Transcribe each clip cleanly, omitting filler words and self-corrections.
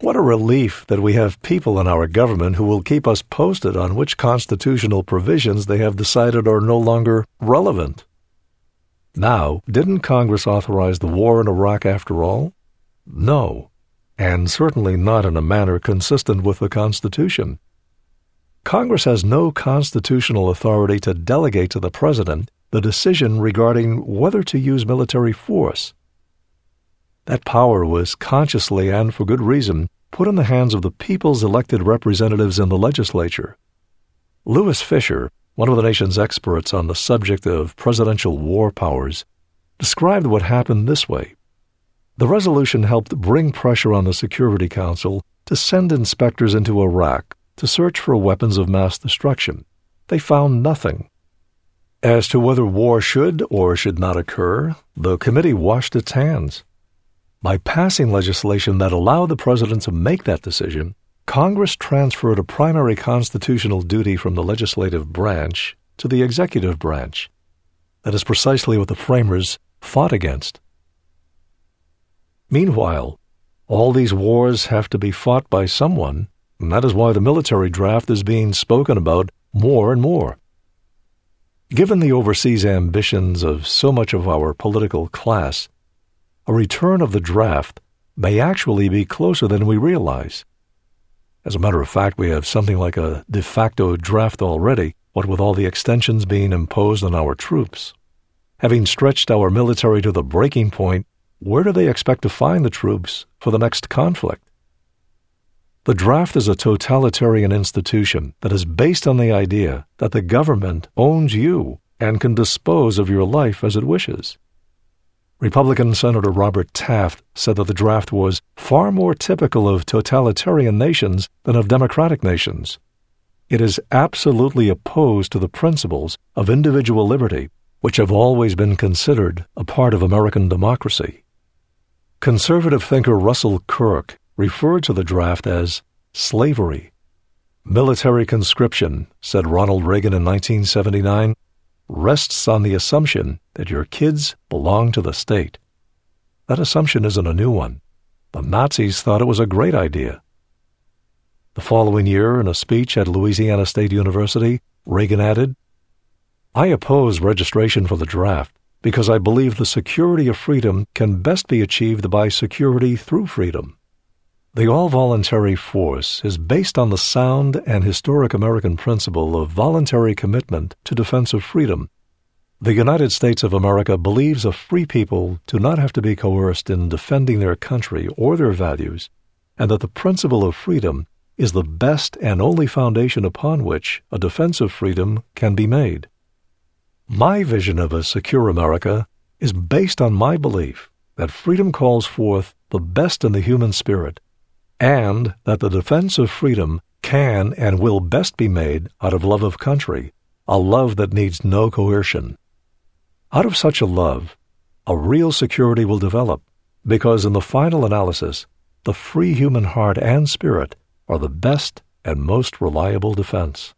What a relief that we have people in our government who will keep us posted on which constitutional provisions they have decided are no longer relevant. Now, didn't Congress authorize the war in Iraq after all? No, and certainly not in a manner consistent with the Constitution. Congress has no constitutional authority to delegate to the President the decision regarding whether to use military force. That power was consciously and for good reason put in the hands of the people's elected representatives in the legislature. Louis Fisher, one of the nation's experts on the subject of presidential war powers, described what happened this way. The resolution helped bring pressure on the Security Council to send inspectors into Iraq to search for weapons of mass destruction. They found nothing. As to whether war should or should not occur, the committee washed its hands. By passing legislation that allowed the president to make that decision, Congress transferred a primary constitutional duty from the legislative branch to the executive branch. That is precisely what the framers fought against. Meanwhile, all these wars have to be fought by someone, and that is why the military draft is being spoken about more and more. Given the overseas ambitions of so much of our political class, a return of the draft may actually be closer than we realize. As a matter of fact, we have something like a de facto draft already, what with all the extensions being imposed on our troops. Having stretched our military to the breaking point, where do they expect to find the troops for the next conflict? The draft is a totalitarian institution that is based on the idea that the government owns you and can dispose of your life as it wishes. Republican Senator Robert Taft said that the draft was far more typical of totalitarian nations than of democratic nations. It is absolutely opposed to the principles of individual liberty, which have always been considered a part of American democracy. Conservative thinker Russell Kirk referred to the draft as slavery. Military conscription, said Ronald Reagan in 1979, rests on the assumption that your kids belong to the state. That assumption isn't a new one. The Nazis thought it was a great idea. The following year, in a speech at Louisiana State University, Reagan added, "I oppose registration for the draft because I believe the security of freedom can best be achieved by security through freedom. The all-voluntary force is based on the sound and historic American principle of voluntary commitment to defense of freedom. The United States of America believes a free people do not have to be coerced in defending their country or their values, and that the principle of freedom is the best and only foundation upon which a defense of freedom can be made. My vision of a secure America is based on my belief that freedom calls forth the best in the human spirit, and that the defense of freedom can and will best be made out of love of country, a love that needs no coercion. Out of such a love, a real security will develop, because in the final analysis, the free human heart and spirit are the best and most reliable defense."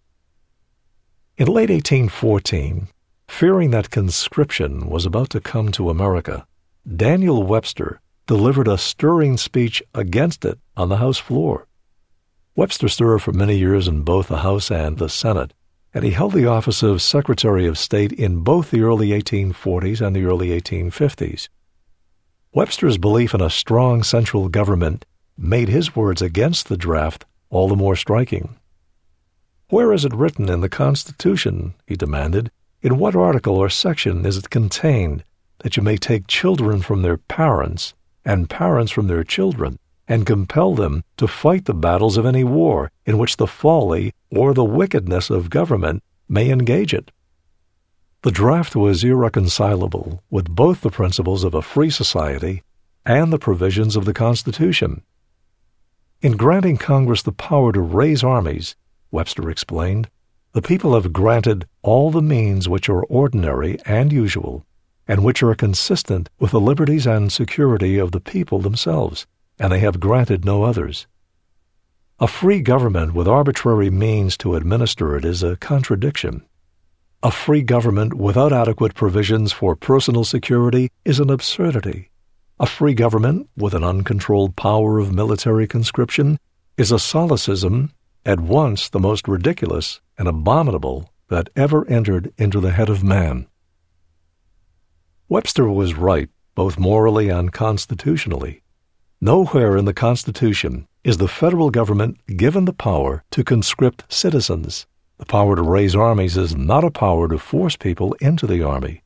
In late 1814, fearing that conscription was about to come to America, Daniel Webster delivered a stirring speech against it on the House floor. Webster served for many years in both the House and the Senate, and he held the office of Secretary of State in both the early 1840s and the early 1850s. Webster's belief in a strong central government made his words against the draft all the more striking. "Where is it written in the Constitution," he demanded, "in what article or section is it contained that you may take children from their parents and parents from their children, and compel them to fight the battles of any war in which the folly or the wickedness of government may engage it?" The draft was irreconcilable with both the principles of a free society and the provisions of the Constitution. In granting Congress the power to raise armies, Webster explained, the people have granted all the means which are ordinary and usual, and which are consistent with the liberties and security of the people themselves, and they have granted no others. A free government with arbitrary means to administer it is a contradiction. A free government without adequate provisions for personal security is an absurdity. A free government with an uncontrolled power of military conscription is a solecism at once the most ridiculous and abominable that ever entered into the head of man. Webster was right, both morally and constitutionally. Nowhere in the Constitution is the federal government given the power to conscript citizens. The power to raise armies is not a power to force people into the army.